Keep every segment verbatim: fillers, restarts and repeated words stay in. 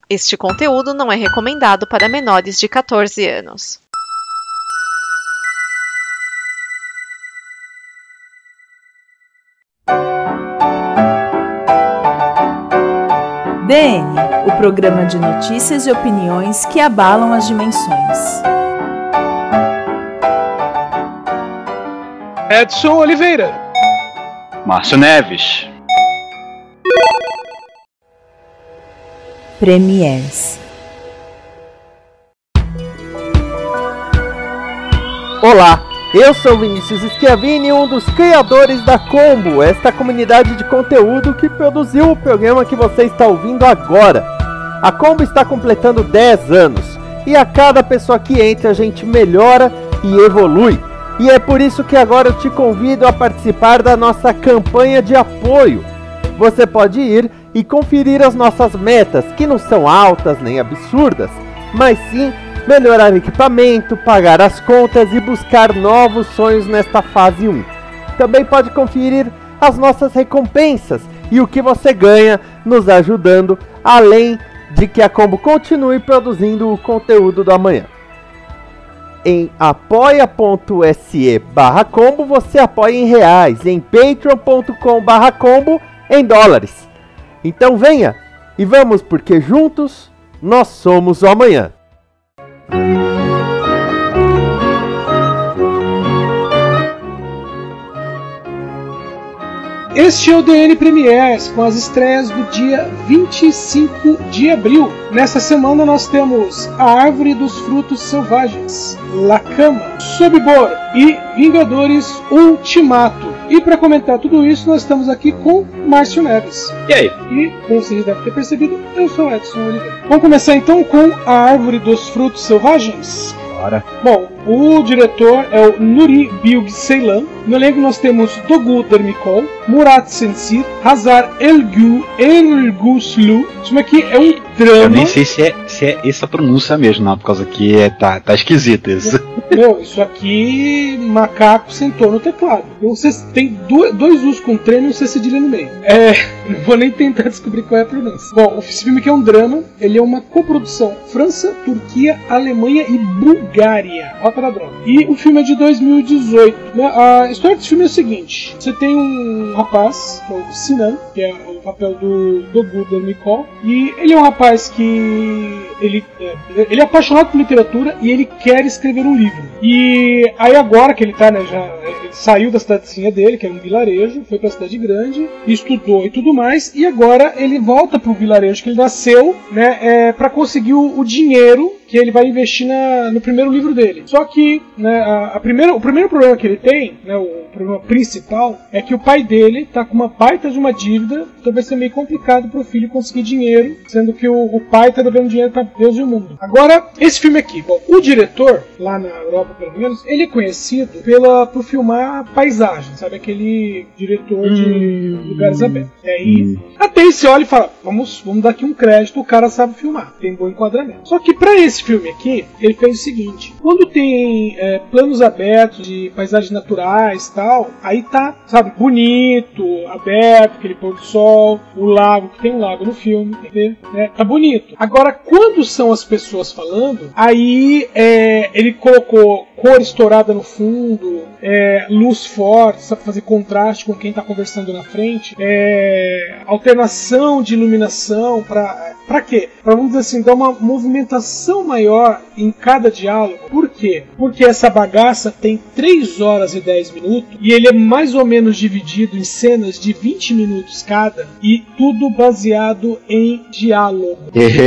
Este conteúdo não é recomendado para menores de quatorze anos. D N, o programa de notícias e opiniões que abalam as dimensões. Edson Oliveira, Márcio Neves, Premiers. Olá, eu sou Vinícius Schiavini, um dos criadores da Combo, esta comunidade de conteúdo que produziu o programa que você está ouvindo agora. A Combo está completando dez anos e a cada pessoa que entra a gente melhora e evolui. E é por isso que agora eu te convido a participar da nossa campanha de apoio. Você pode ir e conferir as nossas metas, que não são altas nem absurdas, mas sim melhorar equipamento, pagar as contas e buscar novos sonhos nesta fase um. Também pode conferir as nossas recompensas e o que você ganha nos ajudando, além de que a Combo continue produzindo o conteúdo do amanhã. Em apoia.se barra combo você apoia em reais, em patreon.com barra combo em dólares. Então venha e vamos, porque juntos nós somos o amanhã. este é o D N Premiers, com as estreias do dia vinte e cinco de abril. Nessa semana nós temos A Árvore dos Frutos Selvagens, La Cama, Sobibor e Vingadores Ultimato. E para comentar tudo isso, nós estamos aqui com Márcio Neves. E aí? E, como vocês devem ter percebido, eu sou Edson Oliveira. Vamos começar então com A Árvore dos Frutos Selvagens? Bora. Bom, o diretor é o Nuri Bilge Ceylan. No elenco nós temos Dogu Dermicol, Murat Sensir, Hazar Elgu, Elguslu. Isso aqui é um drama. Eu nem sei se é, se é essa pronúncia mesmo, não, por causa que é, tá, tá esquisito isso. Meu, isso aqui, macaco sentou no teclado. Você tem dois, dois U's com treino e você cedilha no meio. É, não vou nem tentar descobrir qual é a pronúncia. Bom, esse filme aqui é um drama. Ele é uma coprodução França, Turquia, Alemanha e Bulgária. Olha pra droga. E o filme é de dois mil e dezoito. A história desse filme é o seguinte: você tem um rapaz, que é o Sinan, que é o papel do Dogu Dermicol, e ele é um rapaz que ele é, ele é apaixonado por literatura e ele quer escrever um livro. E aí agora que ele tá, né, já ele saiu da cidadezinha dele, que era um vilarejo, foi pra cidade grande, estudou e tudo mais, e agora ele volta pro vilarejo que ele nasceu, né, é, para conseguir o, o dinheiro que ele vai investir na, no primeiro livro dele. Só que, né, a, a primeira, o primeiro problema que ele tem, né, o problema principal, é que o pai dele tá com uma baita de uma dívida, então vai ser meio complicado pro filho conseguir dinheiro, sendo que o, o pai tá devendo dinheiro pra Deus e o mundo. Agora, esse filme aqui, bom, o diretor, lá na Europa pelo menos, ele é conhecido pela, por filmar paisagem, sabe? Aquele diretor de hum, lugares abertos. E aí, hum. até aí você olha e fala, vamos, vamos dar aqui um crédito, o cara sabe filmar, tem bom enquadramento. Só que pra esse filme aqui, ele fez o seguinte: quando tem é, planos abertos de paisagens naturais e tal, aí tá, sabe, bonito, aberto, aquele pôr do sol, o lago, que tem um lago no filme, né? Tá bonito. Agora, quando são as pessoas falando, aí é, ele colocou cor estourada no fundo, é, luz forte, sabe, fazer contraste com quem tá conversando na frente, é, alternação de iluminação, pra, pra quê? Pra, vamos dizer assim, dar uma movimentação maior em cada diálogo. Por quê? Porque essa bagaça tem três horas e dez minutos e ele é mais ou menos dividido em cenas de vinte minutos cada e tudo baseado em diálogo.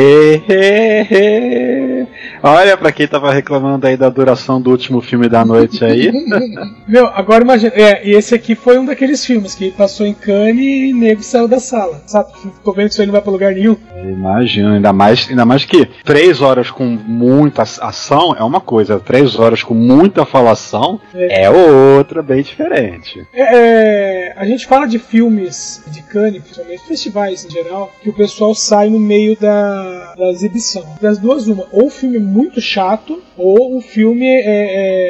Olha, pra quem tava reclamando aí da duração do último filme da noite aí. Meu, agora imagina, é, e esse aqui foi um daqueles filmes que passou em Cannes e nego saiu da sala, sabe? Tô vendo que isso aí não vai pra lugar nenhum. Imagino, ainda mais, ainda mais que três horas com muita ação é uma coisa, três horas com muita falação é, é outra, bem diferente. É, é, a gente fala de filmes de Cannes, principalmente festivais em geral, que o pessoal sai no meio da, da exibição. Das duas, uma, ou o filme é muito chato, ou o filme é, é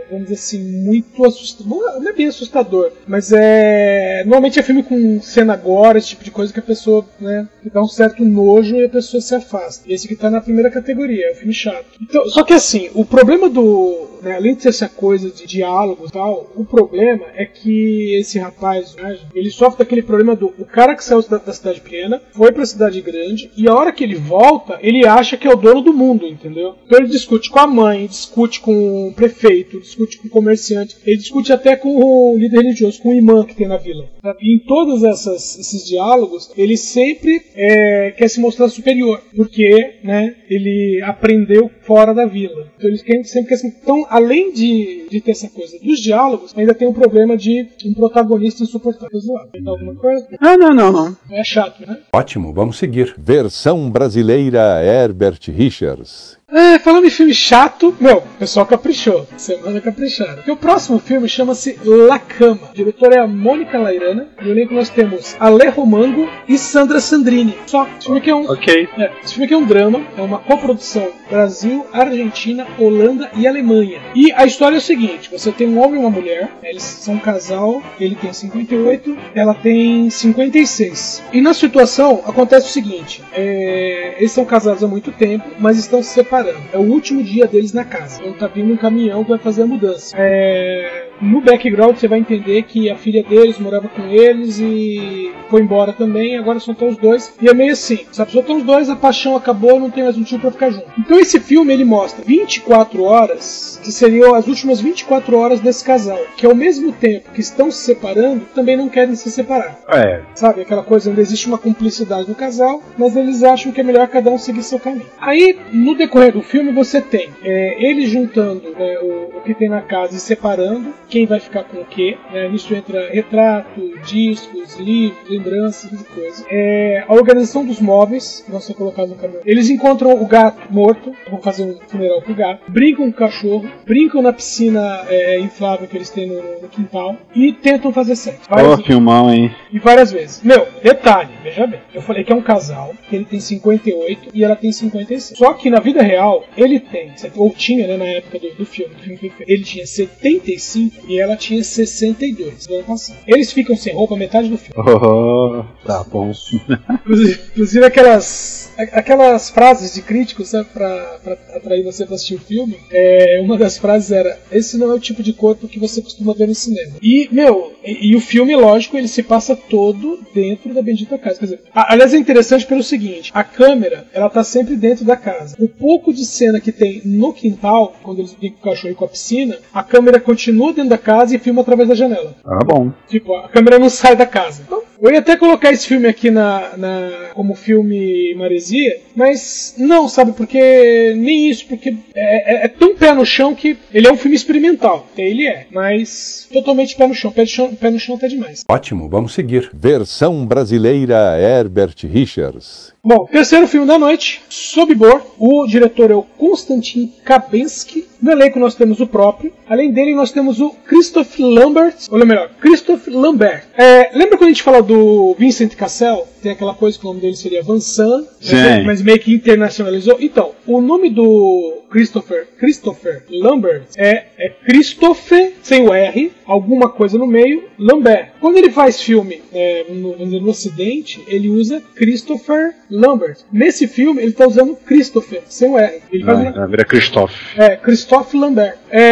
vamos dizer assim, muito assustador. Não é bem assustador, mas é. Normalmente é filme com cena gore, esse tipo de coisa que a pessoa, né, que dá um certo nojo e a pessoa se afasta. E esse aqui tá na primeira categoria, é um filme chato. Então, só que assim, o problema do. Né, além de ser essa coisa de diálogos e tal, o problema é que esse rapaz, né, ele sofre daquele problema do o cara que saiu da, da cidade pequena, foi pra cidade grande, e a hora que ele volta, ele acha que é o dono do mundo, entendeu? Então ele discute com a mãe, discute com o prefeito, discute com o comerciante, ele discute até com o líder religioso, com o imã que tem na vila. E em todos essas, esses diálogos, ele sempre é, quer se mostrar superior, porque, né, ele aprendeu fora da vila. Então ele sempre quer se... Então, além de, de ter essa coisa dos diálogos, ainda tem um problema de um protagonista insuportável. Tem alguma coisa? Ah, não, não, não. É chato, né? Ótimo, vamos seguir. Versão brasileira Herbert Richards. É, falando em filme chato, meu, o pessoal caprichou. Semana capricharam. Porque o próximo filme chama-se La Cama. O diretor é a Mônica Lairana. No elenco nós temos Ale Romango e Sandra Sandrini. Só. Esse filme aqui é um. Ok. É, esse filme aqui é um drama. É uma coprodução Brasil, Argentina, Holanda e Alemanha. E a história é o seguinte: você tem um homem e uma mulher. Eles são um casal. Ele tem cinquenta e oito, ela tem cinquenta e seis. E na situação acontece o seguinte: é, eles são casados há muito tempo, mas estão se separando. É o último dia deles na casa. Então tá vindo um caminhão que vai fazer a mudança. É... No background você vai entender que a filha deles morava com eles e foi embora também. Agora só estão os dois. E é meio assim, sabe? Só estão os dois, a paixão acabou, não tem mais motivo pra ficar junto. Então esse filme ele mostra vinte e quatro horas, que seriam as últimas vinte e quatro horas desse casal, que ao mesmo tempo que estão se separando, também não querem se separar. É. Sabe? Aquela coisa onde existe uma cumplicidade no casal, mas eles acham que é melhor cada um seguir seu caminho. Aí, no decorrer do filme, você tem é, ele juntando é, o, o que tem na casa e separando quem vai ficar com o quê. Né? Nisso entra retrato, discos, livros, lembranças e coisas. É, a organização dos móveis que vão ser colocados no caminhão. Eles encontram o gato morto, vão fazer um funeral pro gato, brincam com o cachorro, brincam na piscina é, inflável que eles têm no, no quintal e tentam fazer sexo. Ô, filmão, hein? E várias vezes. Meu, detalhe, veja bem. Eu falei que é um casal, que ele tem cinquenta e oito e ela tem cinquenta e seis. Só que na vida real, ele tem, ou tinha, né, na época do, do filme, do filme ele tinha setenta e cinco e ela tinha sessenta e dois no ano passado. Eles ficam sem roupa metade do filme. Oh, tá bom. Inclusive, inclusive aquelas, aquelas frases de críticos, sabe, pra, pra atrair você pra assistir o filme, é, uma das frases era: esse não é o tipo de corpo que você costuma ver no cinema. E, meu, e, e o filme, lógico, ele se passa todo dentro da bendita casa. Quer dizer, a, aliás, é interessante pelo seguinte: a câmera, ela tá sempre dentro da casa. O pouco de cena que tem no quintal, quando eles brincam com o cachorro e com a piscina, a câmera continua dentro da casa e filma através da janela. Ah, bom. Tipo, a câmera não sai da casa. Então, eu ia até colocar esse filme aqui na, na, como filme maresia, mas não, sabe, porque nem isso, porque é, é, é tão pé no chão que ele é um filme experimental. Ele é, mas totalmente pé no chão. Pé no chão, pé no chão até demais. Ótimo, vamos seguir. Versão brasileira Herbert Richards. Bom, terceiro filme da noite, Sobibor. O diretor é o Konstantin Kabenski. No elenco nós temos o próprio. Além dele nós temos o Christoph Lambert. Ou melhor, Christoph Lambert. É, lembra quando a gente fala do Vincent Cassel? Tem aquela coisa que o nome dele seria Vincent, mas, mas meio que internacionalizou. Então, o nome do Christopher, Christopher Lambert é, é Christopher, sem o R, alguma coisa no meio, Lambert. Quando ele faz filme é, no, no Ocidente, ele usa Christopher Lambert. Nesse filme, ele está usando Christopher, sem o R. Ele faz Não, uma... vira Christoph. É, Christoph Lambert.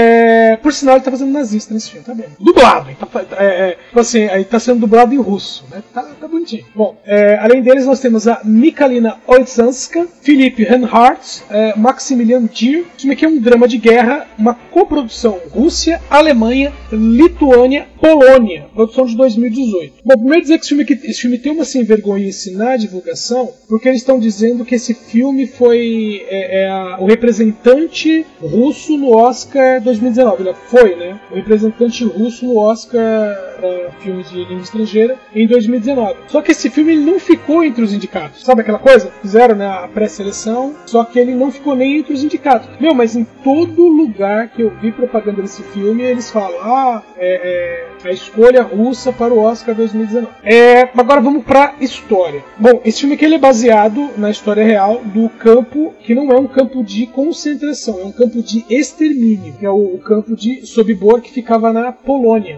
É, por sinal, ele tá fazendo nazista nesse filme, tá bem. Dublado, tá, é, é, assim, aí tá sendo dublado em russo, né? Tá, tá bonitinho. Bom, é, além deles, nós temos a Michalina Olszanska, Philipp Reinhardt, é, Maximilian Dier. Isso filme aqui é um drama de guerra, uma coprodução Rússia, Alemanha, Lituânia, Polônia, produção de dois mil e dezoito. Bom, primeiro dizer que esse filme, aqui, esse filme tem uma sem vergonhice na divulgação, porque eles estão dizendo que esse filme foi é, é a, o representante russo no Oscar dois mil e dezenove. Ele foi, né? O representante russo no Oscar para filme de língua estrangeira em dois mil e dezenove. Só que esse filme não ficou entre os indicados. Sabe aquela coisa? Fizeram, né, a pré-seleção, só que ele não ficou nem entre os indicados. Meu, mas em todo lugar que eu vi propaganda desse filme, eles falam, ah, é, é a escolha russa para o Oscar dois mil e dezenove. É, agora vamos pra história. Bom, esse filme aqui ele é baseado na história real do campo, que não é um campo de concentração, é um campo de extermínio, que é o, o campo de Sobibor, que ficava na Polônia.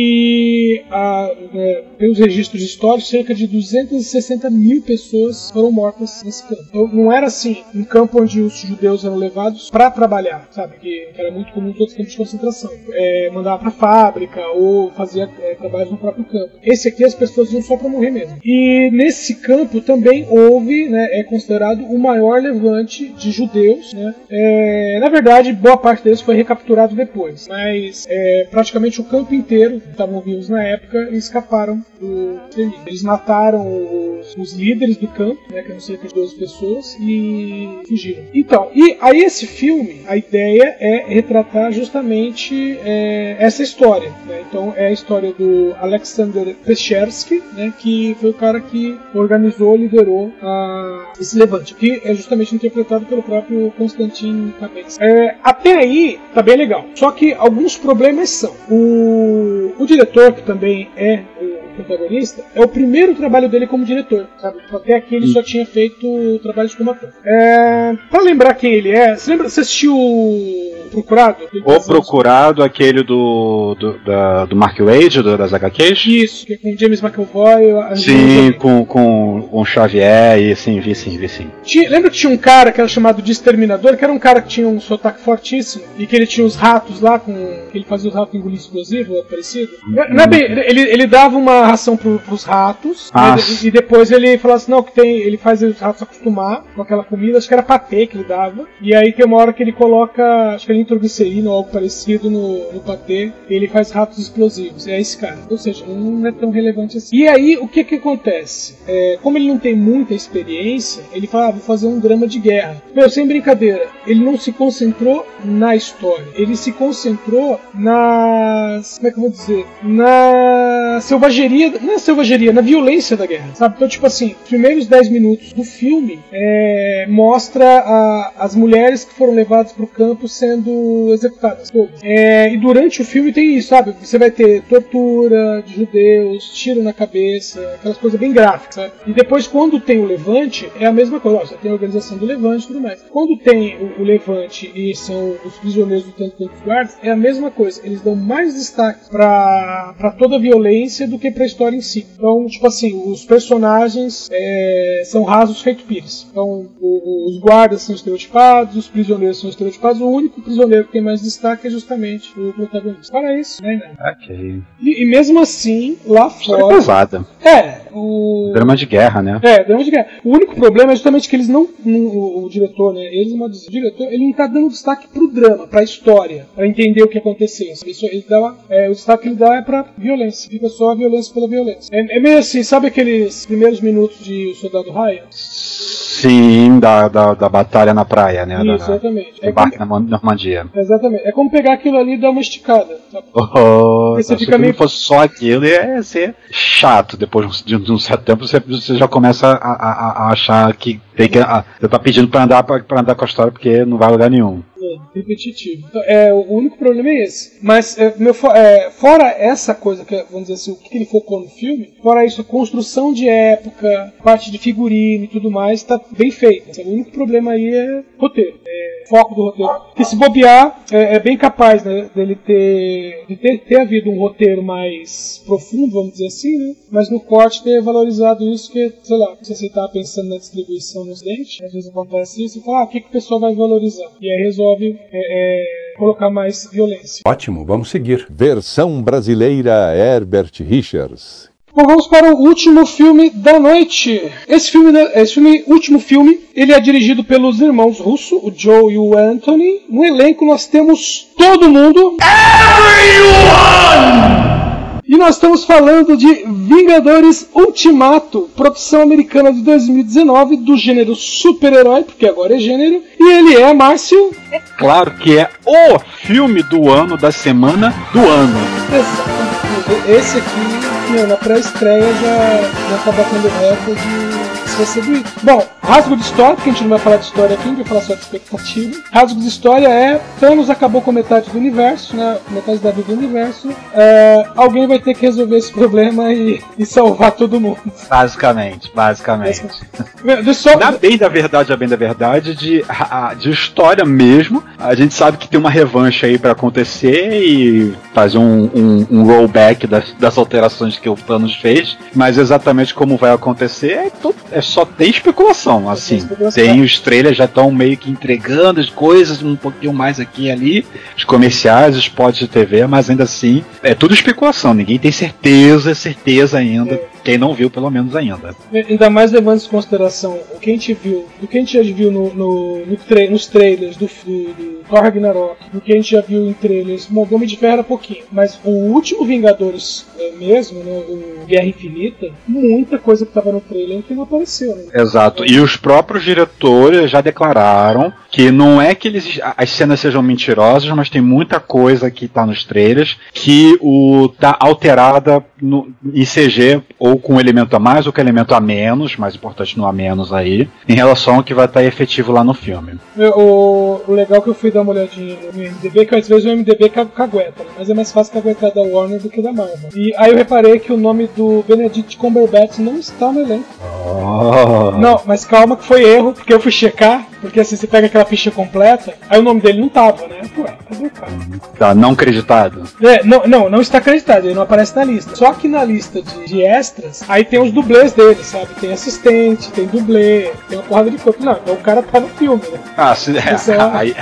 E a, é, pelos registros históricos, cerca de duzentas e sessenta mil pessoas foram mortas nesse campo. Então, não era assim, um campo onde os judeus eram levados para trabalhar, sabe? Que era muito comum em todos os campos de concentração. É, mandava para fábrica ou fazia é, trabalhos no próprio campo. Esse aqui as pessoas iam só para morrer mesmo. E nesse campo também houve, né, é considerado o maior levante de judeus, né? É, na verdade, boa parte deles foi recapturado depois, mas é, praticamente o campo inteiro, que estavam vivos na época, escaparam do extermínio. Eles mataram os, os líderes do campo, né, que eram cerca de doze pessoas, e fugiram. Então, e aí esse filme, a ideia é retratar justamente é, essa história, né? Então é a história do Alexander Pechersky, né, que foi o cara que organizou, liderou a, esse levante, que é justamente interpretado pelo próprio Konstantin Kabetzky. É, até aí tá bem legal, só que alguns problemas são o, o diretor, que também é o protagonista, é o primeiro trabalho dele como diretor, sabe? Até aqui ele só tinha feito trabalhos como ator. É, pra lembrar quem ele é, você lembra, você assistiu o Procurado? O Procurado, aquele do do, da, do Mark Waid, do, das H Qs? Isso, que é com James McAvoy. Sim, com, com, com Xavier, e sim, vi sim, vi sim. Tinha, lembra que tinha um cara que era chamado de Exterminador, que era um cara que tinha um sotaque fortíssimo, e que ele tinha os ratos lá, com que ele fazia os ratos engolir explosivo, ou parecido? Não, não é bem, ele, ele dava uma ração pro, pros ratos, ah. né, e, e depois ele falava assim, não, que tem, ele faz os ratos acostumar com aquela comida, acho que era patê que ele dava, e aí tem uma hora que ele coloca, acho que é nitroglicerina ou algo parecido no, no patê, e ele faz ratos explosivos, é esse cara. Ou seja, não é tão relevante assim. E aí, o que que acontece? É, como ele não tem muita experiência, ele fala, ah, vou fazer um drama de guerra. Meu, sem brincadeira, ele não se concentrou na história, ele se concentrou nas, como é que eu vou dizer, na selvageria, não é selvageria, na violência da guerra, sabe? Então, tipo assim, os primeiros dez minutos do filme é, mostra a, as mulheres que foram levadas pro campo sendo executadas. É, e durante o filme tem isso, sabe? Você vai ter tortura de judeus, tiro na cabeça, aquelas coisas bem gráficas, sabe? E depois, quando tem o levante, é a mesma coisa. Ó, você tem a organização do levante e tudo mais. Quando tem o, o levante e são os prisioneiros lutando contra os guardas, é a mesma coisa. Eles dão mais destaque pra, pra toda a violência do que pra história em si. Então, tipo assim, os personagens é, são rasos feito pires. Então, o, os guardas são estereotipados, os prisioneiros são estereotipados. O único prisioneiro que tem mais destaque é justamente o protagonista. Para isso, né? Ok. E, e mesmo assim, lá fora... É pesada. É, o... Drama de guerra, né? É, drama de guerra. O único problema é justamente que eles não... não o, o diretor, né? Eles, o diretor, ele não tá dando destaque pro drama, pra história, pra entender o que aconteceu. Isso, ele dá, é, o destaque que ele dá é pra violência. Fica só a violência pela violência. É, é meio assim, sabe aqueles primeiros minutos de O Soldado Ryan? Sim, da, da, da batalha na praia, né? Isso, da, exatamente. Do é barco como... na Normandia. Exatamente. É como pegar aquilo ali e dar uma esticada. Sabe? Oh, você se fica meio... não fosse só aquilo, ia ser chato. Depois de um certo tempo, você, você já começa a, a, a achar que tem que. A, você tá pedindo pra andar, pra, pra andar com a história porque não vai a lugar nenhum. É, repetitivo. Então, é, o único problema é esse. Mas, é, meu, é, fora essa coisa, que vamos dizer assim, o que ele focou no filme, fora isso, a construção de época, parte de figurino e tudo mais, tá bem feita. O único problema aí é roteiro. É, foco do roteiro. Porque se bobear, é, é bem capaz, né, dele ter, de ter, ter havido um roteiro mais profundo, vamos dizer assim, né? Mas no corte ter valorizado isso, que, sei lá, se você tá pensando na distribuição no Ocidente, às vezes acontece isso, e fala, ah, o que, que o pessoal vai valorizar? E aí resolve é, é, colocar mais violência. Ótimo, vamos seguir. Versão brasileira Herbert Richards. Bom, vamos para o último filme da noite. Esse filme, esse filme, último filme, ele é dirigido pelos irmãos Russo, o Joe e o Anthony. No elenco nós temos todo mundo. Everyone! E nós estamos falando de Vingadores Ultimato, produção americana de dois mil e dezenove, do gênero super-herói, porque agora é gênero. E ele é, Márcio... É claro que é o filme do ano, da semana do ano. Exatamente. Esse aqui... meu, na pré-estreia já, já tá batendo recorde de recebido. Bom, rasgo de história, porque a gente não vai falar de história aqui, a gente vai falar só de expectativa. Rasgo de história é: Thanos acabou com metade do universo, né? Metade da vida do universo. É, alguém vai ter que resolver esse problema e, e salvar todo mundo. Basicamente, basicamente. Só... Na bem da verdade, a bem da verdade, de, de história mesmo, a gente sabe que tem uma revanche aí pra acontecer e fazer um, um, um rollback das, das alterações que o Thanos fez, mas exatamente como vai acontecer é, tudo, é só tem especulação, assim. Tem, especulação. Tem os trailers já estão meio que entregando as coisas um pouquinho mais aqui e ali, os comerciais, os spots de T V, mas ainda assim é tudo especulação, ninguém tem certeza, certeza ainda. É. Quem não viu, pelo menos ainda. Ainda mais levando em consideração o que a gente viu, do que a gente já viu no, no, no tra- nos trailers do, do, do Thor Ragnarok, do que a gente já viu em trailers, o Homem de Ferro era pouquinho, mas o último Vingadores é, mesmo, né, o Guerra Infinita, muita coisa que estava no trailer que não apareceu. Né? Exato, e os próprios diretores já declararam que não é que eles, as cenas sejam mentirosas, mas tem muita coisa que tá nos trailers que o, tá alterada no, em C G ou com elemento a mais ou com elemento a menos, mais importante no a menos aí, em relação ao que vai estar efetivo lá no filme. O, o legal que eu fui dar uma olhadinha no I M D B, que às vezes o I M D B cagueta, né? Mas é mais fácil caguetar da Warner do que da Marvel. E aí eu reparei que o nome do Benedict Cumberbatch não está no elenco. Oh. Não, mas calma que foi erro, porque eu fui checar, porque assim, você pega aquela ficha completa, aí o nome dele não tava, né? Ué, cadê o cara? Tá não acreditado? É, não, não, não está acreditado, ele não aparece na lista. Só que na lista de, de extras, aí tem os dublês dele, sabe? Tem assistente, tem dublê, tem uma porrada de coisa. Não, então o cara tá no filme, né? Ah, se, é, aí,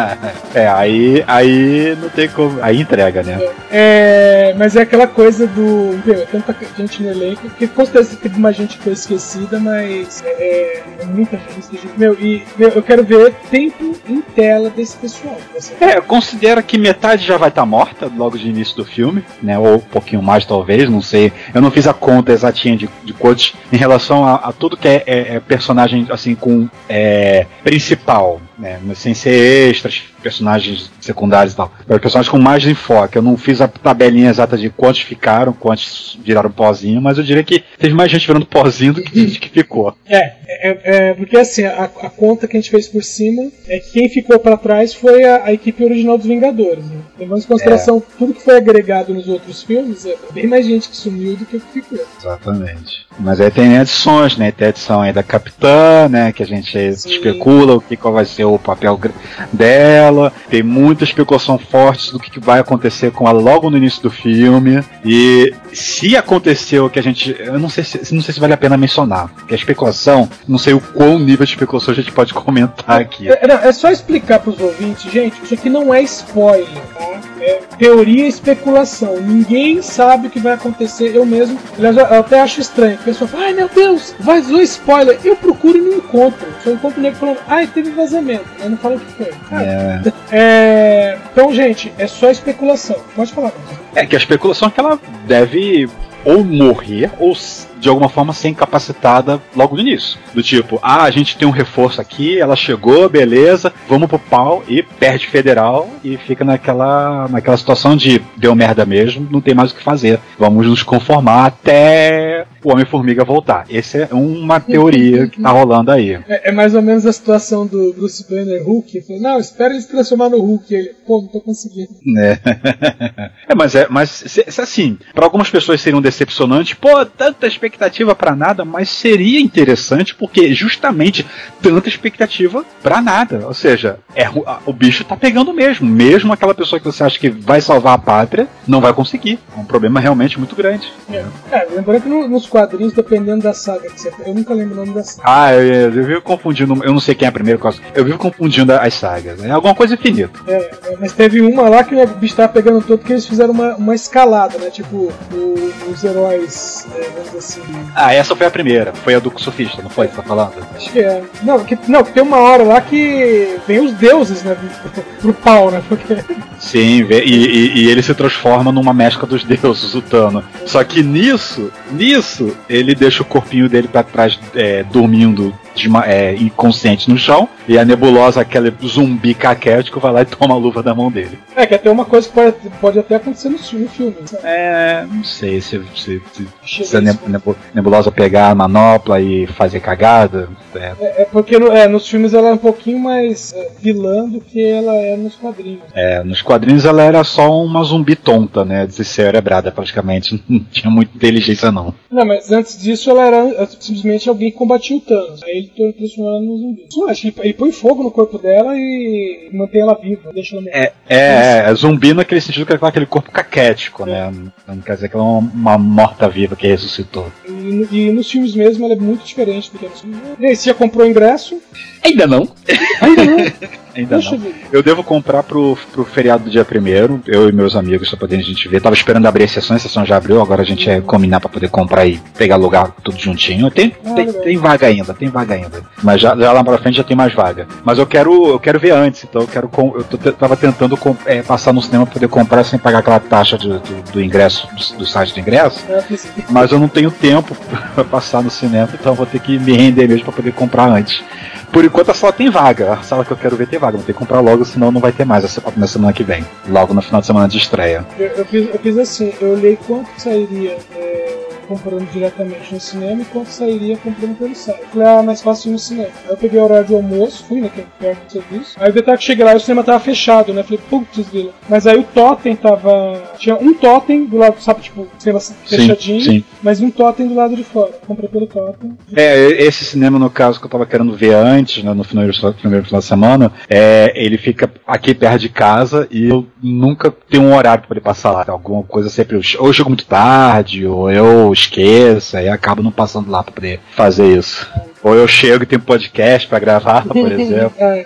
é, aí, aí não tem como. Aí entrega, né? É, mas é aquela coisa do. Meu, é tanta gente no elenco, que com certeza teve uma gente que foi esquecida, mas é, é muita gente. Meu, e meu, eu quero ver tempo em tela desse pessoal. É, considera que metade já vai estar tá morta logo de início do filme, né? Ou um pouquinho mais, talvez, não sei. Eu não fiz a conta exatinha de, de quantos em relação a, a tudo que é, é, é personagem assim com é, principal, né? Sem ser extras, personagens secundários e tal. Personagens com mais enfoque. Eu não fiz a tabelinha exata de quantos ficaram, quantos viraram pozinho, mas eu diria que teve mais gente virando pozinho do que gente que ficou. É, é, é porque assim, a, a conta que a gente fez por cima é que quem ficou pra trás foi a, a equipe original dos Vingadores, né? Levando em consideração é. tudo que foi agregado nos outros filmes, é bem mais gente que sumiu do que ficou. Exatamente. Mas aí tem adições, né? Tem a adição aí da Capitã, né? Que a gente Sim. especula o que qual vai ser o papel dela. Tem muita especulação forte do que vai acontecer com ela logo no início do filme. E se aconteceu o que a gente... Eu não sei se, não sei se vale a pena mencionar. Porque a especulação, não sei o qual nível de especulação a gente pode comentar aqui. É, é só explicar pros ouvintes, gente, isso aqui não é spoiler, tá? É teoria e especulação. Ninguém sabe o que vai acontecer. Eu mesmo, aliás, eu até acho estranho. A pessoa fala, ai meu Deus, vazou spoiler. Eu procuro e não encontro. Só encontro o nego falando, ai, teve vazamento. Eu não falo o que foi. É. É, então, gente, é só especulação. Pode falar. É que a especulação é que ela deve ou morrer ou de alguma forma ser incapacitada logo no início. Do tipo, ah, a gente tem um reforço aqui, ela chegou, beleza, vamos pro pau e perde federal e fica naquela, naquela situação de deu merda mesmo, não tem mais o que fazer. Vamos nos conformar até o Homem-Formiga voltar. Essa é uma teoria que tá rolando aí. É, é mais ou menos a situação do Bruce Banner Hulk. Falei, não, espera ele se transformar no Hulk. Ele, pô, não tô conseguindo. É, é mas é, mas se, se, assim, pra algumas pessoas seria um decepcionante, pô, tanta expectativa pra nada, mas seria interessante porque justamente tanta expectativa pra nada. Ou seja, é, o, o bicho tá pegando mesmo. Mesmo aquela pessoa que você acha que vai salvar a pátria, não vai conseguir. É um problema realmente muito grande. É, é lembrando que no, nos quadrinhos, dependendo da saga que você... Eu nunca lembro o nome da saga. Ah, eu, eu, eu vivo confundindo, eu não sei quem é a primeira coisa. Eu vivo confundindo as sagas. É alguma coisa infinita. É, é, mas teve uma lá que o bicho tava pegando todo, que eles fizeram uma, uma escalada, né? Tipo, o, os heróis, é, vamos dizer assim... Ah, essa foi a primeira. Foi a do surfista, não foi? Você tá falando? Acho que é. Não, que, não, tem uma hora lá que vem os deuses, né? Pro pau, né? Porque... Sim, e, e, e ele se transforma numa mescla dos deuses, o Thanos. Só que nisso, nisso, ele deixa o corpinho dele pra trás, é, dormindo, desma- é, inconsciente no chão, e a Nebulosa, aquele zumbi caquético, vai lá e toma a luva da mão dele. É, que até uma coisa que pode, pode até acontecer no filme. No filme sabe? É, não sei se, se, se, se a Nebulosa pegar a manopla e fazer cagada. É, é, é porque no, é, nos filmes ela é um pouquinho mais é, vilã do que ela é nos quadrinhos. É, nos quadrinhos ela era só uma zumbi tonta, né? Descerebrada praticamente. Não tinha muita inteligência, não. Não, mas antes disso ela era simplesmente alguém que combatia o Thanos. Aí ele transformou ela num zumbi. Isso, acho que ele põe fogo no corpo dela e mantém ela viva, deixa ela morrer. É, é, é zumbi naquele sentido que é aquele corpo caquético, né? Não quer dizer que ela é uma, uma morta-viva que ressuscitou. E, e nos filmes mesmo ela é muito diferente do que nos filmes. E aí, você já comprou o ingresso? Ainda não. Ainda não. Ainda Puxa não. vida. Eu devo comprar pro, pro feriado do dia primeiro, eu e meus amigos, pra poder a gente ver. Tava esperando abrir a sessão, a sessão já abriu, agora a gente é combinar pra poder comprar e pegar lugar tudo juntinho. Tem, Ah, tem, legal. tem vaga ainda, tem vaga ainda. Mas já, já lá pra frente já tem mais vaga. Mas eu quero, eu quero ver antes, então eu quero. com- Eu tô, tava tentando com- é, passar no cinema pra poder comprar sem pagar aquela taxa do, do, do ingresso, do, do site do ingresso. É, fiz- Mas eu não tenho tempo pra passar no cinema, então eu vou ter que me render mesmo pra poder comprar antes. Por enquanto a sala tem vaga, a sala que eu quero ver tem vaga, vou ter que comprar logo, senão não vai ter mais essa na semana que vem, logo no final de semana de estreia. Eu, eu, fiz, eu fiz assim, eu olhei quanto sairia é, comprando diretamente no cinema e quanto sairia comprando pelo site. Falei, ah, mais fácil ir no cinema. Aí eu peguei o horário de almoço, fui naquele perto do serviço. Aí o detalhe que cheguei lá e o cinema tava fechado, né? Falei, putz, grila. Mas aí o totem tava. Tinha um totem do lado, sabe, tipo, cinema fechadinho, sim. mas um totem do lado de fora. Comprei pelo totem. É, esse cinema, no caso, que eu tava querendo ver antes, né, no final, no primeiro final de semana, é, ele fica aqui perto de casa e eu nunca tenho um horário pra poder passar lá. Alguma coisa sempre, eu, ou eu chego muito tarde, ou eu esqueço, aí acabo não passando lá pra poder fazer isso. Ou eu chego e tenho podcast pra gravar, por exemplo. É,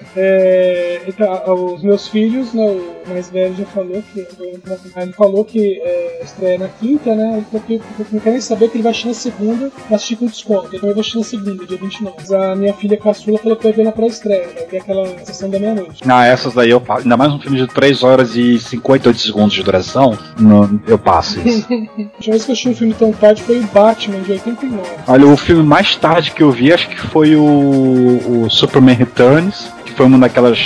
é, então, os meus filhos, né, o mais velho já falou que ele falou que é, estreia na quinta, né? Ele falou que eu não quero nem saber que ele vai assistir na segunda pra assistir com desconto. Então eu vou assistir na segunda, dia vinte e nove. Mas a minha filha caçula falou que vai ver na pré-estreia, vai ver aquela sessão da meia-noite. Ah, essas daí eu passo. Ainda mais um filme de três horas e cinquenta e oito segundos de duração, não, eu passo isso. A última vez que eu assisti um filme tão tarde foi o Batman, de oitenta e nove. Olha, o filme mais tarde que eu vi, acho que foi o, o Superman Returns, que foi uma daquelas.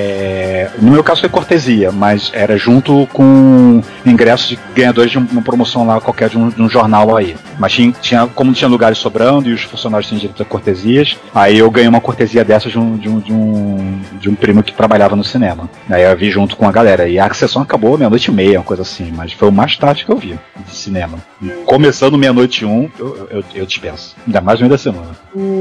É... No meu caso foi cortesia, mas era junto com ingressos de ganhadores de uma promoção lá qualquer de um, de um jornal aí. Mas tinha, tinha, como tinha lugares sobrando e os funcionários tinham direito a cortesias, aí eu ganhei uma cortesia dessa de um, de um, de um, de um primo que trabalhava no cinema. Aí eu vi junto com a galera. E a sessão acabou meia-noite e meia, uma coisa assim, mas foi o mais tarde que eu vi de cinema. E começando meia-noite e um, eu, eu, eu dispenso. Ainda mais no meio da semana.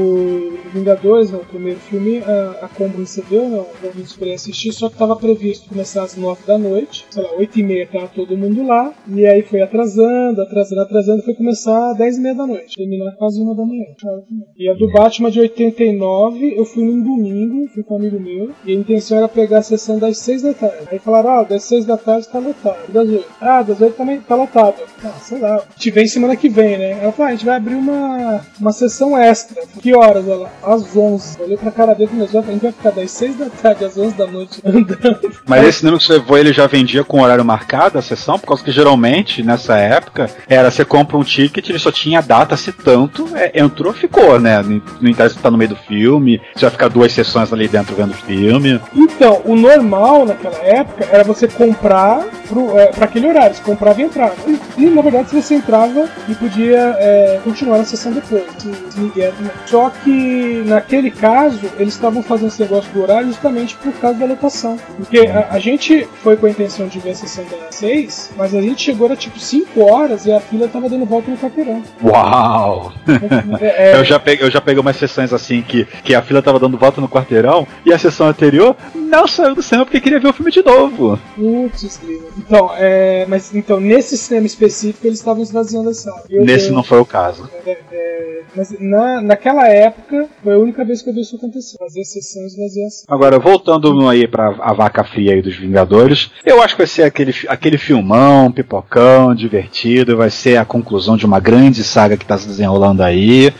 O Vingadores, né, o primeiro filme, a, a Combo recebeu, né, o convite para ir assistir, só que estava previsto começar às nove da noite, sei lá, oito e meia estava todo mundo lá, e aí foi atrasando, atrasando, atrasando, foi começar às dez e meia da noite, terminar quase uma da manhã. E a do Batman de oitenta e nove, eu fui num domingo, fui com um amigo meu, e a intenção era pegar a sessão das seis da tarde. Aí falaram, ah, das seis da tarde tá lotado, das oito. Ah, das oito também tá lotado. Ah, sei lá, a gente vem semana que vem, né? Ela falou, ah, a gente vai abrir uma, uma sessão extra. Que horas? Ela, às onze. Eu olhei pra cara dele e falei, a gente vai ficar das seis da tarde às onze da noite andando. Mas esse cinema que você levou, ele já vendia com horário marcado a sessão? Por causa que geralmente, nessa época, era você compra um ticket, ele só tinha data se tanto, é, entrou, ficou, né? Não interessa se tá no meio do filme, você vai ficar duas sessões ali dentro vendo o filme. Então, o normal naquela época era você comprar pro, é, pra aquele horário, você comprava e entrava. E, e na verdade você entrava e podia é, continuar na sessão depois. Se, se ninguém, só que naquele caso, eles estavam fazendo esse negócio do horário justamente por causa da lotação. Porque a, a gente foi com a intenção de ver a sessão das seis, mas a gente chegou, era tipo cinco horas e a fila tava dando volta no quarteirão. Uau! É, é, eu, já peguei, eu já peguei umas sessões assim que, que a fila tava dando volta no quarteirão e a sessão anterior não saiu do cinema porque queria ver o filme de novo. Putz, então, é, mas então, nesse cinema específico eles estavam esvaziando a sala. Eu, Nesse eu, não foi o caso. É, é, mas na, naquela época foi a única vez que eu vi isso acontecer. Fazer sessão e esvaziar a sala. Agora, voltando aí pra a vaca fria aí dos Vingadores, eu acho que vai ser aquele, aquele filmão, pipocão, divertido, vai ser a conclusão de uma grande saga que tá se desenrolando aí.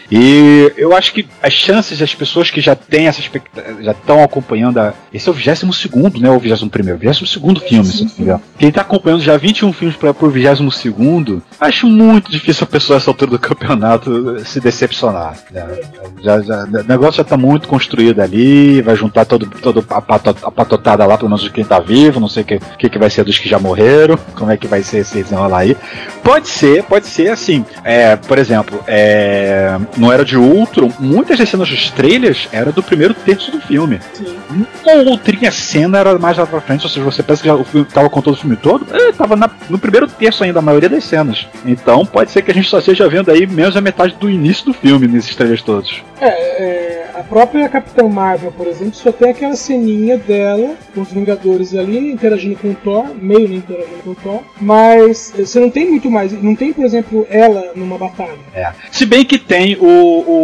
E eu acho que as chances das pessoas que já têm essa expectativa, já estão acompanhando a, esse é o vigésimo segundo, né? Ou o vigésimo primeiro? vigésimo segundo filme, se não me engano. Quem tá acompanhando já vinte e um filmes para pro vigésimo segundo, acho muito difícil a pessoa, a essa altura do campeonato, se decepcionar. Né? Já, já, o negócio já tá muito construído ali, vai juntar todo, todo a, patot, a patotada lá, pelo menos de quem tá vivo, não sei o que, que, que vai ser dos que já morreram, como é que vai ser esse desenrolar aí. Pode ser, pode ser assim, é, por exemplo, é, no Era de Ultron, muitas das cenas dos trailers eram do primeiro terço do filme. Sim. Uma outrinha cena era mais lá pra frente, ou seja, você pensa que já, o filme tava com todo o filme todo, é, tava na, no primeiro terço ainda, a maioria das cenas. Então pode ser que a gente só esteja vendo aí menos a metade do início do filme nesses trailers todos. É, é, a própria Capitã Marvel, por exemplo, só tem aquela ceninha dela com os Vingadores ali, interagindo com o Thor, meio nem interagindo com o Thor, mas você não tem muito mais, não tem, por exemplo, ela numa batalha. É. Se bem que tem o,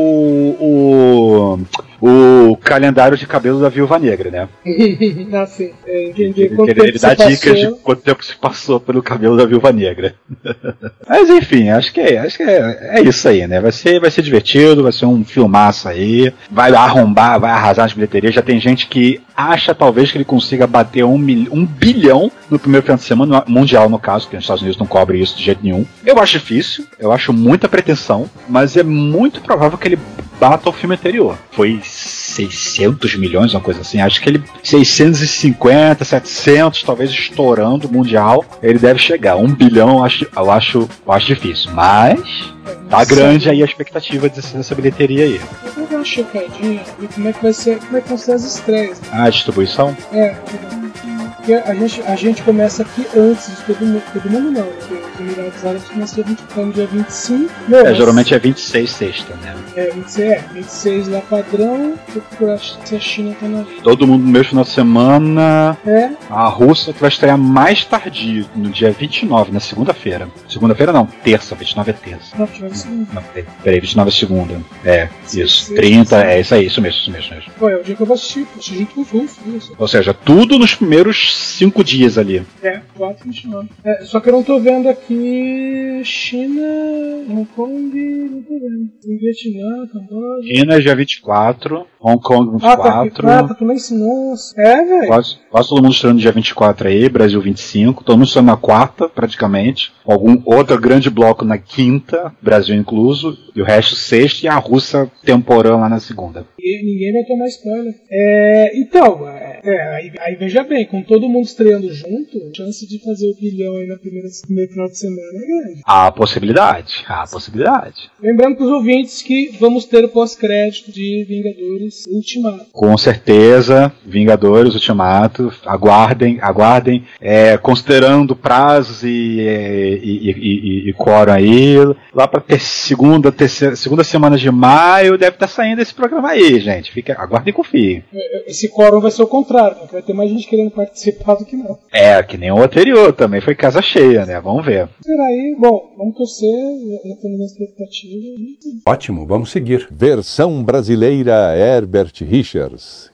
o, o, o calendário de cabelo da Viúva Negra, né? Ah, sim. É, entendi. Ele, quanto ele, tempo ele dá se dicas passou. de quanto tempo se passou pelo cabelo da Viúva Negra. Mas enfim, acho que, é, acho que é, é isso aí, né? Vai ser, vai ser divertido, vai ser um filmaço aí, vai arrombar, vai arrasar nas bilheterias. Já tem gente que acha talvez que ele consiga bater um, mil, um bilhão no primeiro final de semana, mundial no caso, porque nos Estados Unidos não cobre isso de jeito nenhum. Eu acho difícil, eu acho muita pretensão, mas é muito provável que ele bata o filme anterior. Foi seiscentos milhões, uma coisa assim. Acho que ele seiscentos e cinquenta, setecentos, talvez estourando mundial, ele deve chegar. Um bilhão eu acho, eu acho, eu acho difícil, mas tá grande aí a expectativa dessa, dessa bilheteria aí. Eu vou dar uma checadinha, ver como é que vai ser, como é que vão ser as estreias. Ah, a distribuição? É, porque a gente, a gente começa aqui antes de todo mundo, todo mundo não, porque os Emirados Árabes começam dia vinte, no dia vinte e cinco. Não, É, mas- geralmente é vinte e seis sexta, né? É, vinte e seis, é, vinte e seis lá padrão, vou procurar se a China tá na lista. Todo mundo no mesmo final de semana. É, A Rússia que vai estrear mais tardio, no dia vinte e nove, na segunda-feira. Segunda-feira não, terça, vinte e nove é terça. não, tiver segundo. Não, peraí, peraí, vinte e nove é segunda. É, isso. Sim, trinta, sim. é isso aí, isso mesmo, isso mesmo. Isso mesmo. Pô, é o dia que eu vou assistir, vou assistir junto com os russos, isso. Ou seja, tudo nos primeiros cinco dias ali. É, quatro, vinte e nove. É, só que eu não tô vendo aqui China, Hong Kong, não tô vendo. Tem Vietnã, Camboja. China, dia vinte e quatro, Hong Kong vinte e Ah, tá aqui, quatro. ah, tá também ensinou. É, velho. Quase, quase todo mundo estreando dia vinte e quatro aí, Brasil vinte e cinco, todo mundo estreando na quarta, praticamente. Algum outro grande bloco na quinta, Brasil incluso, e o resto sexta, e a Rússia temporã lá na segunda. E ninguém vai tomar spoiler. É, então, é, é, aí, aí veja bem, com todo mundo estreando junto, a chance de fazer o bilhão aí na primeira, primeiro final de semana é grande. Há possibilidade, há possibilidade. Lembrando para os ouvintes que vamos ter o pós-crédito de Vingadores Ultimato. Com certeza, Vingadores, Ultimato, aguardem, aguardem, é, considerando prazos e, e, e, e, e quórum aí, lá para ter segunda, terceira, segunda semana de maio deve estar saindo esse programa aí, gente. Fica, aguardem e confiem. Esse quórum vai ser o contrário, né? Que vai ter mais gente querendo participar do que não. É, que nem o anterior, também foi casa cheia, né? Vamos ver. Será aí? Bom, vamos torcer, já temos a expectativa. Ótimo, vamos seguir. Versão brasileira Herbert Richards.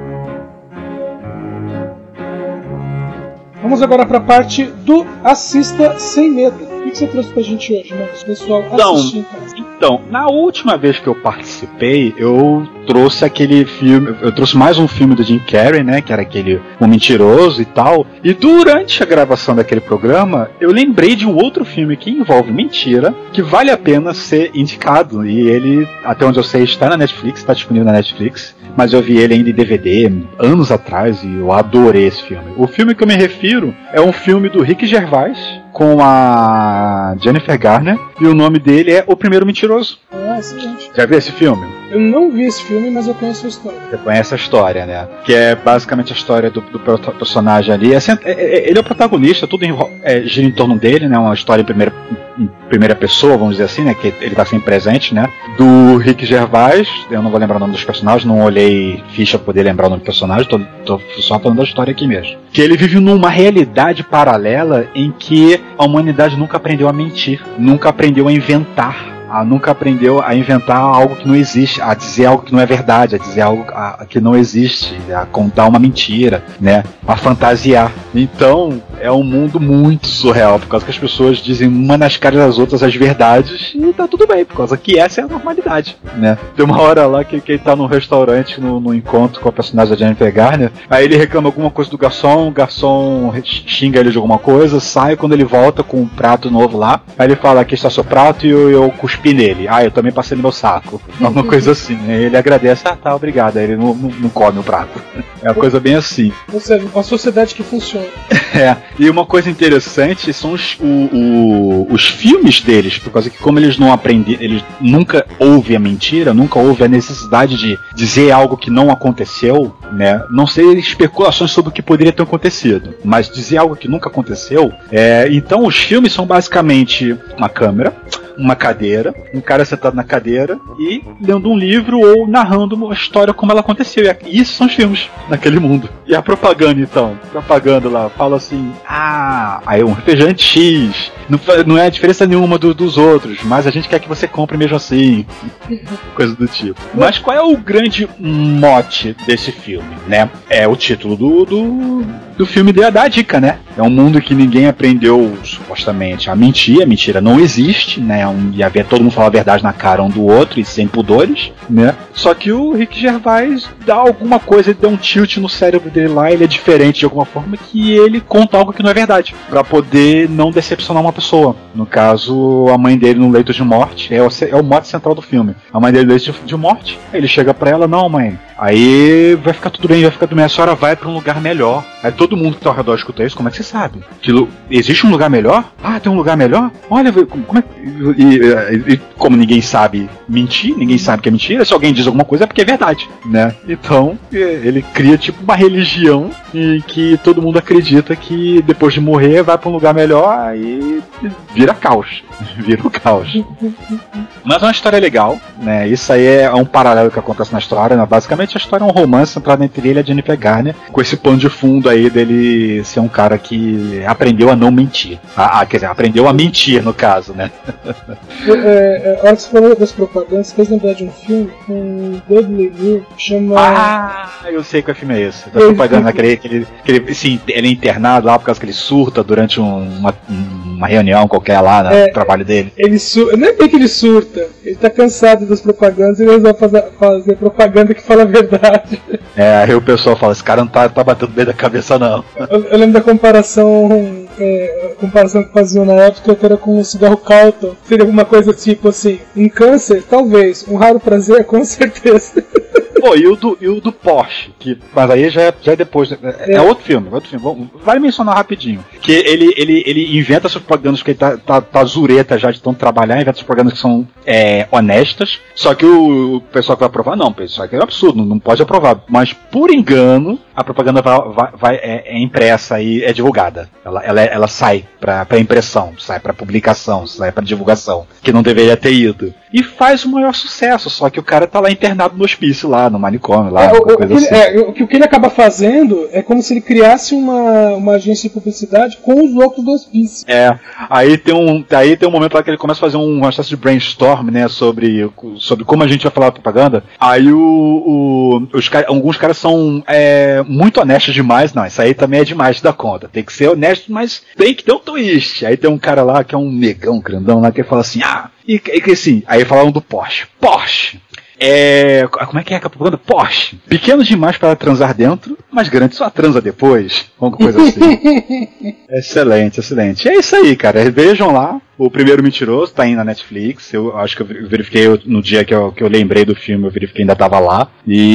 Vamos agora para a parte do Assista Sem Medo. O que você trouxe pra gente hoje, Marcos? Pessoal, Então, assistir em casa. Então, na última vez que eu participei, eu trouxe aquele filme, eu trouxe mais um filme do Jim Carrey, né, que era aquele O Mentiroso e tal, e durante a gravação daquele programa, eu lembrei de um outro filme que envolve mentira, que vale a pena ser indicado, e ele, até onde eu sei, está na Netflix, está disponível na Netflix, mas eu vi ele ainda em D V D anos atrás e eu adorei esse filme. O filme que eu me refiro é um filme do Rick Gervais com a Jennifer Garner, e o nome dele é O Primeiro Mentiroso. Ah, excelente. Já viu esse filme? Eu não vi esse filme, mas eu conheço a história. Você conhece a história, né? Que é basicamente a história do, do personagem ali. É, é, ele é o protagonista, tudo em, é, gira em torno dele, né? Uma história em primeira, em primeira pessoa, vamos dizer assim, né? Que ele tá sempre presente, né? Do Rick Gervais, eu não vou lembrar o nome dos personagens, não olhei ficha pra poder lembrar o nome do personagem, tô, tô só falando da história aqui mesmo. Que ele vive numa realidade paralela em que a humanidade nunca aprendeu a mentir, nunca aprendeu a inventar. A nunca aprendeu a inventar algo que não existe, a dizer algo que não é verdade, a dizer algo a, a que não existe, a contar uma mentira, né? A fantasiar. Então, é um mundo muito surreal, por causa que as pessoas dizem uma nas caras das outras as verdades e tá tudo bem, por causa que essa é a normalidade, né? Tem uma hora lá que, que ele tá num restaurante, no, no encontro com a personagem da Jennifer Garner, aí ele reclama alguma coisa do garçom, o garçom xinga ele de alguma coisa, sai, quando ele volta com um prato novo lá, aí ele fala, aqui está seu prato, e eu, eu cuspi cuspir nele. Ah, eu também passei no meu saco. Alguma coisa assim, né? Ele agradece, ah, tá, obrigado. Aí ele não, não, não come o prato. É uma coisa bem assim. Ou seja, uma sociedade que funciona. É, e uma coisa interessante são os, o, o, os filmes deles, por causa que como eles não aprenderam, eles nunca houve a mentira, nunca houve a necessidade de dizer algo que não aconteceu, né? Não sei especulações sobre o que poderia ter acontecido, mas dizer algo que nunca aconteceu. É, então os filmes são basicamente uma câmera, uma cadeira, um cara sentado na cadeira e lendo um livro ou narrando uma história como ela aconteceu. E isso são os filmes naquele mundo. E a propaganda, então? Propaganda lá, fala assim, ah, aí um refrigerante X, não, não é diferença nenhuma do, dos outros, mas a gente quer que você compre mesmo assim. Coisa do tipo. Mas qual é o grande mote desse filme, né? É o título do, do, do filme dá a dica, né? É um mundo que ninguém aprendeu, supostamente, a mentir. A mentira não existe, né? Um, e haver todo mundo falar a verdade na cara um do outro e sem pudores, né? Só que o Rick Gervais dá alguma coisa, ele dá um tilt no cérebro dele lá, ele é diferente de alguma forma que ele conta algo que não é verdade, pra poder não decepcionar uma pessoa. No caso, a mãe dele no leito de morte, é o, é o mote central do filme. A mãe dele no leito de, de morte, ele chega pra ela, não mãe, aí vai ficar tudo bem, vai ficar tudo bem, a senhora vai pra um lugar melhor. Aí todo mundo que tá ao redor escuta isso, como é que você sabe? Que, existe um lugar melhor? Ah, tem um lugar melhor? Olha, como é que... E, e, e como ninguém sabe mentir, ninguém sabe que é mentira, se alguém diz alguma coisa é porque é verdade, né? Então, ele cria tipo uma religião em que todo mundo acredita que depois de morrer vai pra um lugar melhor e vira caos. Vira o caos. Mas é uma história legal, né? Isso aí é um paralelo que acontece na história, né? Basicamente a história é um romance centrado entre ele e a Jennifer Garner, com esse pano de fundo aí dele ser um cara que aprendeu a não mentir. Ah, quer dizer, aprendeu a mentir no caso, né? É, é, a hora que você falou das propagandas, fez lembrar de um filme com o Dudley Moore que chama... Ah, eu sei qual filme é esse. Da propaganda, aquele, aquele, aquele, sim, ele é internado lá por causa que ele surta durante um, uma, uma reunião qualquer lá no é, trabalho dele. Ele su... Não é bem que ele surta, ele tá cansado das propagandas e ele resolve fazer, fazer propaganda que fala a verdade. É, aí o pessoal fala, esse cara não tá, tá batendo bem da cabeça não. Eu, eu lembro da comparação, é, a comparação que faziam na época, que era com o cigarro Calton. Seria alguma coisa tipo assim, um câncer, talvez, um raro prazer, com certeza. Pô, e o do, e o do Porsche, que, mas aí já é, já é depois, é, é. é outro filme, outro filme. Vai mencionar rapidinho. Que ele, ele, ele inventa essas propagandas que ele tá, tá, tá zureta já de tanto trabalhar, inventa essas propagandas que são é, honestas, só que o, o pessoal que vai aprovar, não, pessoal, isso aqui é um absurdo, não pode aprovar. Mas por engano, a propaganda vai, vai, vai, é, é impressa e é divulgada. Ela, ela, ela sai pra, pra impressão, sai pra publicação, sai pra divulgação, que não deveria ter ido. E faz o maior sucesso, só que o cara tá lá internado no hospício, lá no manicômio, lá, é, o, coisa o, assim. É, o que ele acaba fazendo é como se ele criasse uma, uma agência de publicidade com os loucos do hospício. É, aí tem um, aí tem um momento lá que ele começa a fazer um, uma espécie de brainstorm, né, sobre, sobre como a gente vai falar a propaganda. Aí o, o, os, alguns caras são é, muito honestos demais, não, isso aí também é demais da conta, tem que ser honesto, mas tem que ter um twist. Aí tem um cara lá que é um negão grandão lá que fala assim, ah, e, e que assim, aí falaram do Porsche. Porsche! É. Como é que é a propaganda? Porsche. Pequeno demais para transar dentro, mas grande só transa depois. Alguma coisa assim. Excelente, excelente. É isso aí, cara. Vejam lá. O Primeiro Mentiroso tá aí na Netflix. Eu acho que eu verifiquei no dia que eu, que eu lembrei do filme, eu verifiquei ainda tava lá.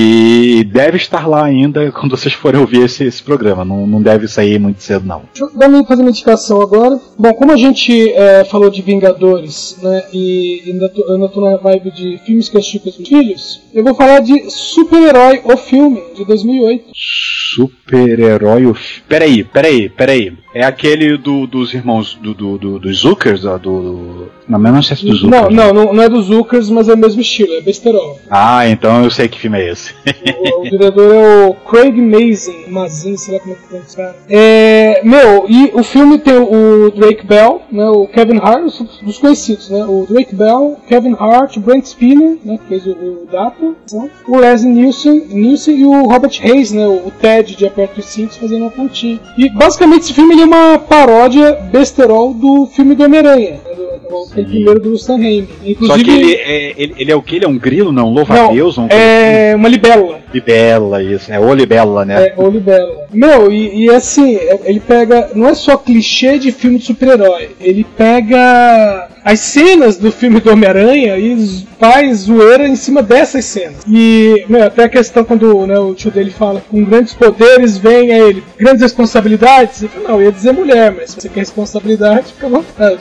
E deve estar lá ainda quando vocês forem ouvir esse, esse programa. Não, não deve sair muito cedo, não. Deixa eu dar uma, fazer uma indicação agora. Bom, como a gente é, falou de Vingadores, né? E ainda tô, ainda tô na vibe de filmes que eu assisti com os meus filhos, eu vou falar de Super-Herói, o filme, de dois mil e oito. Super-Herói, o filme. Peraí, peraí, peraí. É aquele do, dos irmãos do, do, do, dos Zuckers? Do, do... Não, mas não sei se é do Zuckers. Não, não, não, não é dos Zuckers, mas é o mesmo estilo, é besterol. Ah, então eu sei que filme é esse. o, o diretor é o Craig Mazin, Mazin, sei lá como é que pronuncia. É, meu, e o filme tem o Drake Bell, né, o Kevin Hart, os, dos conhecidos, né, o Drake Bell, Kevin Hart, o Brent Spiner, né, que fez o, o Data, né, o Leslie Nielsen, Nielsen e o Robert Hayes, né, o, o Ted de Aperto os Cintos fazendo uma pontinha. E basicamente esse filme ele é uma paródia besterol do filme do Homem-Aranha, né, do, do primeiro do Sam Raimi. Inclusive, só que ele é, ele, ele é o que? Ele é um grilo, não? Louva-a-Deus? Um é assim? Uma libélula. Libélula, isso. É o libélula, né? É, o libélula. Meu, e, e assim, ele pega... Não é só clichê de filme de super-herói. Ele pega... as cenas do filme do Homem-Aranha e faz zoeira em cima dessas cenas. E, meu, até a questão quando, né, o tio dele fala, com grandes poderes vem a ele grandes responsabilidades. Ele fala, não, eu ia dizer mulher, mas se você quer responsabilidade, fica à vontade.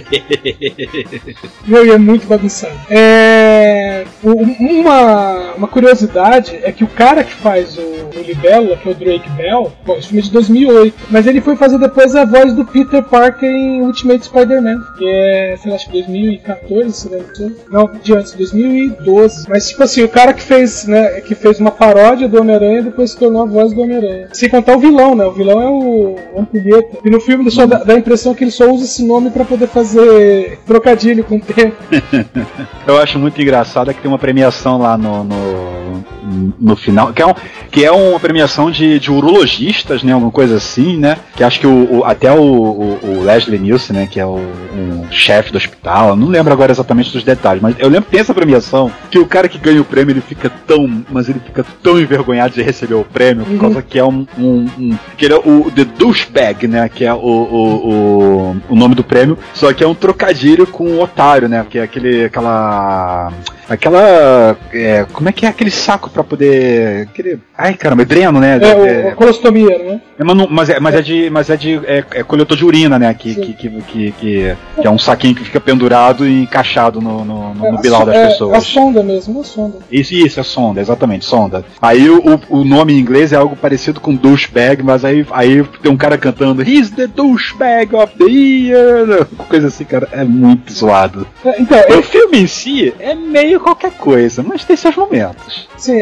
Meu, e é muito bagunçado. É, uma, uma curiosidade é que o cara que faz o, o Libélula, que é o Drake Bell, bom, esse filme é de dois mil e oito, mas ele foi fazer depois a voz do Peter Parker em Ultimate Spider-Man, que é, sei lá, acho que dois mil e quatorze, se não, de antes, dois mil e doze. Mas, tipo assim, o cara que fez, né, que fez uma paródia do Homem-Aranha e depois se tornou a voz do Homem-Aranha. Sem contar o vilão, né? O vilão é o Ampulheta. E no filme só dá, dá a impressão que ele só usa esse nome pra poder fazer trocadilho com o tempo. Eu acho muito engraçado que tem uma premiação lá no, no, no final, que é, um, que é uma premiação de, de urologistas, né? Alguma coisa assim, né? Que acho que o, o, até o, o, o Leslie Nielsen, né? Que é o um chefe do hospital, eu não lembro agora exatamente dos detalhes, mas eu lembro que tem essa premiação que o cara que ganha o prêmio, ele fica tão, mas ele fica tão envergonhado de receber o prêmio, por causa que é um, um, um que ele é o The Douchebag, né? Que é o, o, o, o nome do prêmio, só que é um trocadilho com o otário, né? Que é aquele, aquela, aquela, é, como é que é aquele saco pra poder, aquele, ai caramba, dreno, né? É, é, o, a colostomia, né? É, mas, não, mas, é, mas é de, mas é de, é, é coletor de urina, né? Que, que, que, que, que, que é um saquinho que fica pendurado e encaixado no, no, no, é, no bilau das é, pessoas. É a sonda mesmo, a sonda. Isso, isso, é sonda, exatamente, sonda. Aí o, o nome em inglês é algo parecido com douchebag, mas aí, aí tem um cara cantando He's the douchebag of the year, coisa assim, cara, é muito zoado. É, então, o eu... filme em si é meio qualquer coisa, mas tem seus momentos. Sim,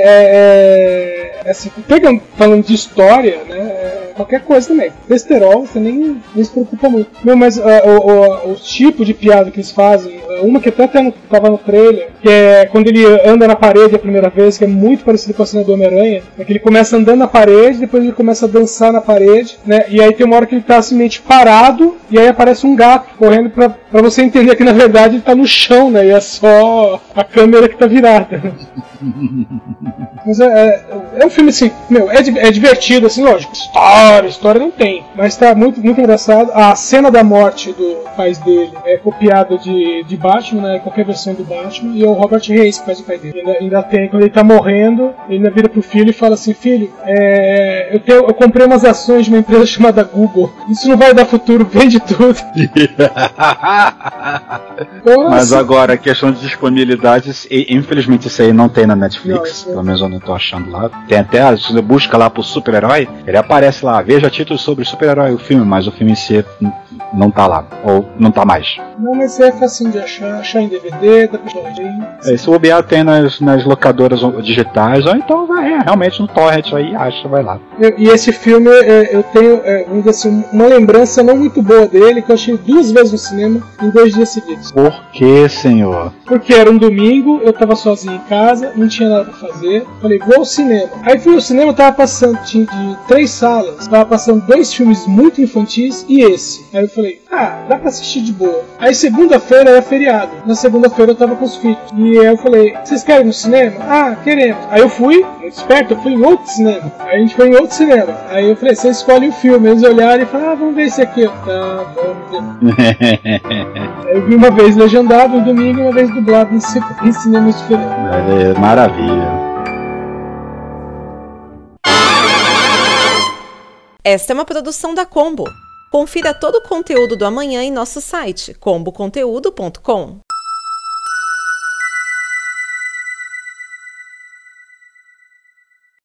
é, é assim, pegando, falando de história, né, é qualquer coisa também. Besterol, você nem, nem se preocupa muito. Não, mas uh, o, o, o tipo de piada que eles fazem, uma que até estava no trailer, que é quando ele anda na parede a primeira vez, que é muito parecido com a cena do Homem-Aranha, é que ele começa andando na parede, depois ele começa a dançar na parede, né, e aí tem uma hora que ele tá simplesmente parado, e aí aparece um gato correndo pra, pra você entender que na verdade ele tá no chão, né, e é só a câmera que tá virada. Mas é, é, é um filme assim, meu, é, é divertido, assim, lógico, história, história não tem, mas tá muito, muito engraçado. A cena da morte do pai dele é copiada de, de Batman, né, qualquer versão do Batman, e é o Robert Reis que faz o pai dele. Ainda, ainda tem, quando ele tá morrendo, ele ainda vira pro filho e fala assim, filho, é, eu, tenho, eu comprei umas ações de uma empresa chamada Google, isso não vai dar futuro, vende tudo. Então, mas assim, agora, a questão de disponibilidade, infelizmente isso aí não tem na Netflix, não, pelo menos eu não tô achando lá. Tem até, se você busca lá pro super-herói, ele aparece lá, veja títulos sobre super-herói, o filme, mas o filme em si não tá lá, ou não tá mais. Não, mas é facinho de achar, achar em D V D, dá pra é, se o O B A tem nas, nas locadoras digitais, ou então vai é, realmente no torrent aí, acha, vai lá. Eu, e esse filme, é, eu tenho é, assim, uma lembrança não muito boa dele, que eu achei duas vezes no cinema, em dois dias seguidos. Por que, senhor? Porque era um domingo, eu tava sozinho em casa, não tinha nada pra fazer, falei, vou ao cinema. Aí fui ao cinema, tava passando, tinha de três salas, tava passando dois filmes muito infantis e esse. Aí eu falei, ah, dá pra assistir de boa. Aí segunda-feira era feriado, na segunda-feira eu tava com os filhos. E aí eu falei, vocês querem ir no cinema? Ah, queremos. Aí eu fui, muito esperto, eu fui em outro cinema. Aí a gente foi em outro cinema. Aí eu falei, vocês escolhem o filme. Eles olharam e falaram, ah, vamos ver esse aqui. Tá, vamos ver. Aí eu vi uma vez legendado no domingo e uma vez dublado em cinemas diferentes. É, maravilha. Esta é uma produção da Combo. Confira todo o conteúdo do amanhã em nosso site combo conteúdo ponto com.